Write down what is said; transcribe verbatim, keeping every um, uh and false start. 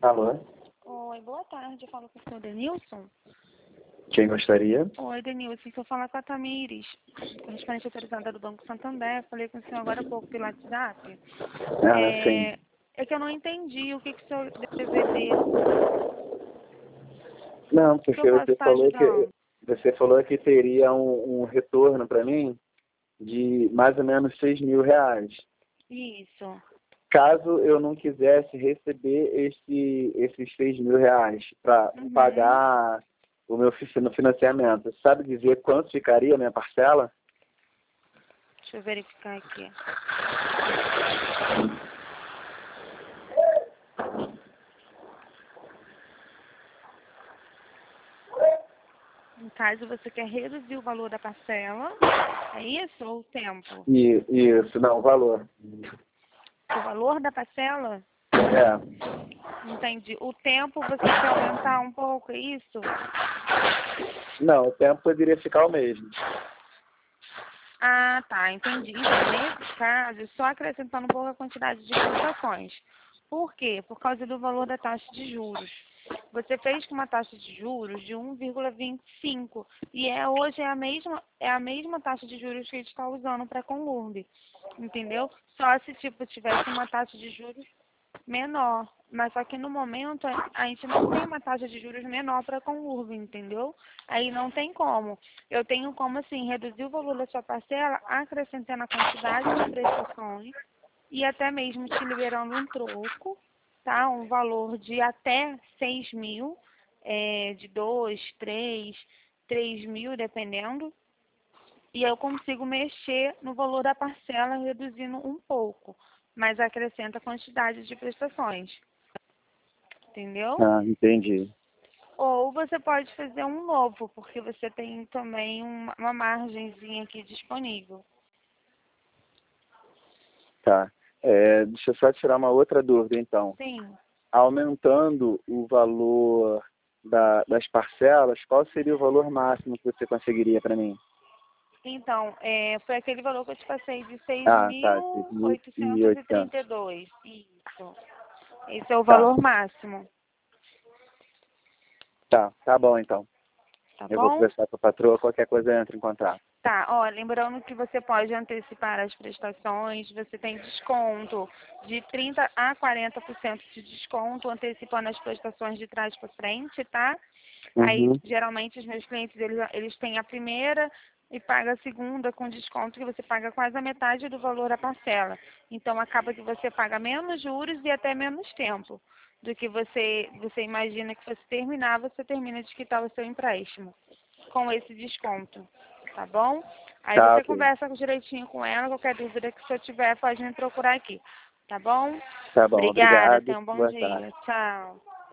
Alô? Oi, boa tarde. Eu falo com o senhor Denilson. Quem gostaria? Oi, Denilson. Estou falando com a Tamires, correspondente autorizada do Banco Santander. Falei com o senhor agora há pouco pelo WhatsApp. Ah, sim. É, é que eu não entendi o que, que o senhor deveu. Não, O que porque eu posso você estar falou que ajudando? você falou que teria um, um retorno para mim de mais ou menos seis mil reais. Isso. Caso eu não quisesse receber esse, esses seis mil reais para Uhum. pagar o meu fi- no financiamento, sabe dizer quanto ficaria a minha parcela? Deixa eu verificar aqui. No caso, você quer reduzir o valor da parcela, é isso ou o tempo? E, isso, não, o valor. O valor da parcela? É. Entendi. O tempo você quer aumentar um pouco, é isso? Não, o tempo poderia ficar o mesmo. Ah, tá, entendi. Então, nesse caso, só acrescentando um pouco a quantidade de prestações. Por quê? Por causa do valor da taxa de juros. Você fez com uma taxa de juros de um vírgula vinte e cinco e é, hoje é a, mesma, é a mesma taxa de juros que a gente está usando para a Conlurb, entendeu? Só se tipo tivesse uma taxa de juros menor, mas só que no momento a a gente não tem uma taxa de juros menor para a Conlurb, entendeu? Aí não tem como. Eu tenho como, assim, reduzir o valor da sua parcela, acrescentando a quantidade de prestações e até mesmo te liberando um troco, tá? Um valor de até seis mil, é, de dois, três, três mil, dependendo. E eu consigo mexer no valor da parcela, reduzindo um pouco, mas acrescenta a quantidade de prestações, entendeu? Ah, entendi. Ou você pode fazer um novo, porque você tem também uma, uma margenzinha aqui disponível. Tá. É, deixa eu só tirar uma outra dúvida, então. Sim. Aumentando o valor da, das parcelas, qual seria o valor máximo que você conseguiria para mim? Então, é, foi aquele valor que eu te passei de seis Ah, tá. mil seis mil e oitocentos e trinta oitocentos. e dois. Isso. Esse é o Tá. valor máximo, Tá. Tá bom, então. tá Eu vou bom? conversar com a patroa, qualquer coisa entra em contato. Tá, ó, lembrando que você pode antecipar as prestações, você tem desconto de trinta a quarenta por cento de desconto, antecipando as prestações de trás para frente, tá? Aí, Uhum. geralmente, os meus clientes, eles, eles têm a primeira e paga a segunda com desconto, que você paga quase a metade do valor da parcela. Então, acaba que você paga menos juros e até menos tempo do que você, você imagina que você terminar, você termina de quitar o seu empréstimo com esse desconto, tá bom? Aí Tá, você ok. conversa direitinho com ela, qualquer dúvida que você tiver, pode me procurar aqui, tá bom? Tá bom, Obrigada, obrigado. tenha um bom Boa tarde. dia. Tchau.